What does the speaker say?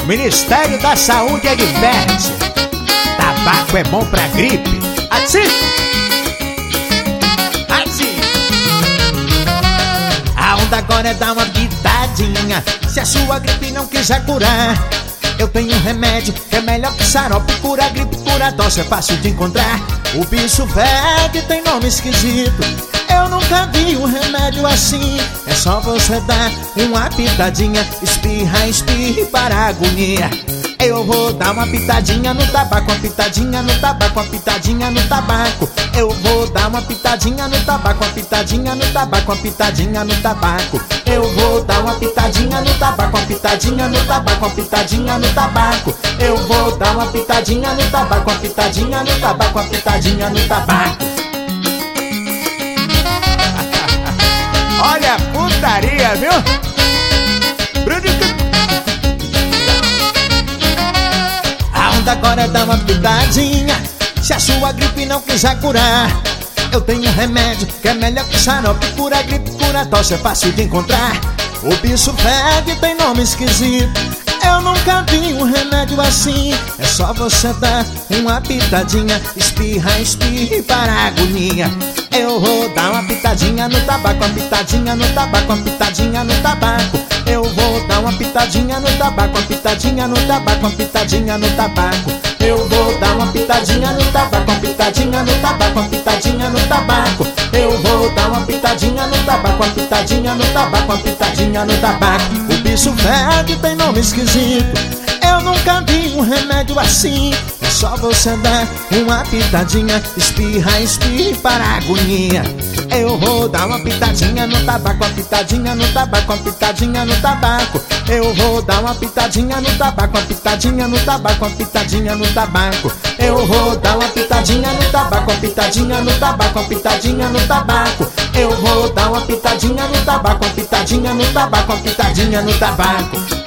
Ministério da Saúde adverte: tabaco é bom pra gripe. Assim, assim. A onda agora é dar uma pitadinha. Se a sua gripe não quiser curar, eu tenho um remédio que é melhor que xarope. Cura gripe, cura tosse, é fácil de encontrar. O bicho velho tem nome esquisito. Eu nunca vi um remédio assim. É só você dar uma pitadinha. Espirra, espirre para a agonia. Eu vou dar uma pitadinha no tabaco, uma pitadinha no tabaco, uma pitadinha no tabaco. Eu vou dar uma pitadinha no tabaco, uma pitadinha no tabaco, uma pitadinha no tabaco. Eu vou dar uma pitadinha no tabaco, uma pitadinha no tabaco, uma pitadinha no tabaco. Eu vou dar uma pitadinha no tabaco, uma pitadinha no tabaco, uma pitadinha no tabaco. Olha a putaria, viu? A onda agora é dar uma pitadinha. Se a sua gripe não quiser curar, eu tenho um remédio que é melhor que xarope. Cura gripe, cura tosse, é fácil de encontrar. O bicho fede tem nome esquisito. Eu nunca vi um remédio assim. É só você dar uma pitadinha. Espirra, espirre para a agonia. Eu vou dar uma pitadinha no tabaco, uma pitadinha no tabaco, uma pitadinha no tabaco. Eu vou dar uma pitadinha no tabaco, uma pitadinha no tabaco, uma pitadinha no tabaco. Eu vou dar uma pitadinha no tabaco, uma pitadinha no tabaco, uma pitadinha no tabaco. Eu vou dar uma pitadinha no tabaco, uma pitadinha no tabaco, uma pitadinha no tabaco. O bicho fede tem nome esquisito. Eu nunca vi um remédio assim. É só você dar uma pitadinha. Espirra, espirre para a agonia. Eu vou dar uma pitadinha no tabaco, uma pitadinha no tabaco, uma pitadinha no tabaco. Eu vou dar uma pitadinha no tabaco, uma pitadinha no tabaco, uma pitadinha no tabaco. Eu vou dar uma pitadinha no tabaco, uma pitadinha no tabaco, uma pitadinha no tabaco. Eu vou dar uma pitadinha no tabaco, uma pitadinha no tabaco, uma pitadinha no tabaco.